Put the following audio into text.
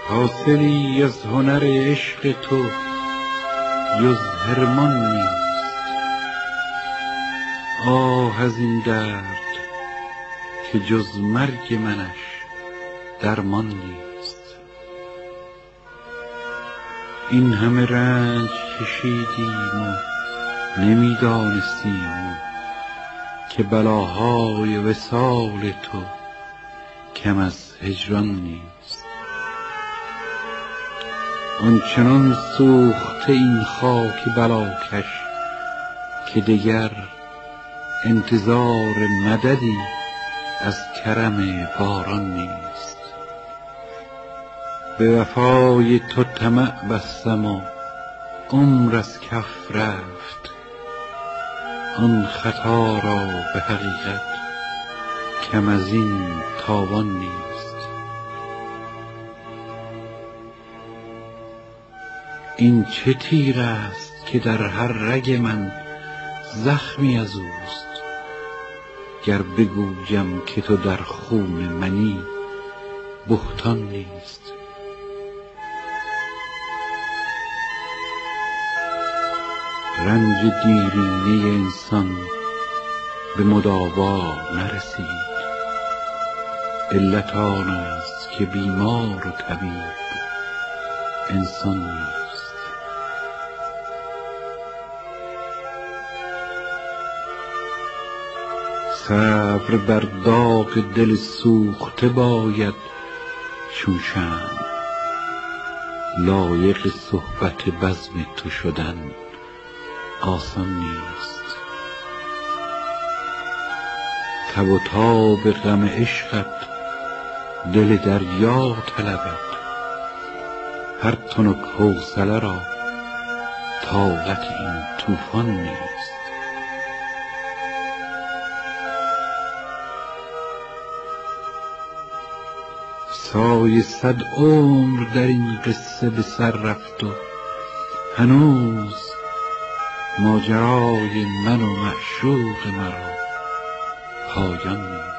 حاصلی از هنر عشق تو جز حرمان نیست. آه از این درد که جز مرگ منش درمان نیست. این همه رنج کشیدیم و نمیدانستیم که بلاهای وصال تو کم از هجران نیست. آنچنان سوخته این خاک بلاکش که دگر انتظار مددی از کرم باران نیست. به وفای تو طمع بستم و عمر از کف رفت، آن خطا را به حقیقت کم از این تاوان نیست. این چه تیر است که در هر رگ من زخمی از اوست، گر بگویم که تو در خون منی بهتان نیست. رنج دیرینه انسان به مداوا نرسید، علت آن است که بیمار و طبیب انسان نیست. صبر بر داغ دل سوخته باید چون شمع، لایق صحبت بزم تو شدن آسان نیست. تب و تاب غم عشقت دل دریا طلبد، هر تنک حوصله را طاقت این طوفان نیست. سایه 100 عمر در این قصه به سر رفت و هنوز ماجرای من و معشوق مرا پایان نیست.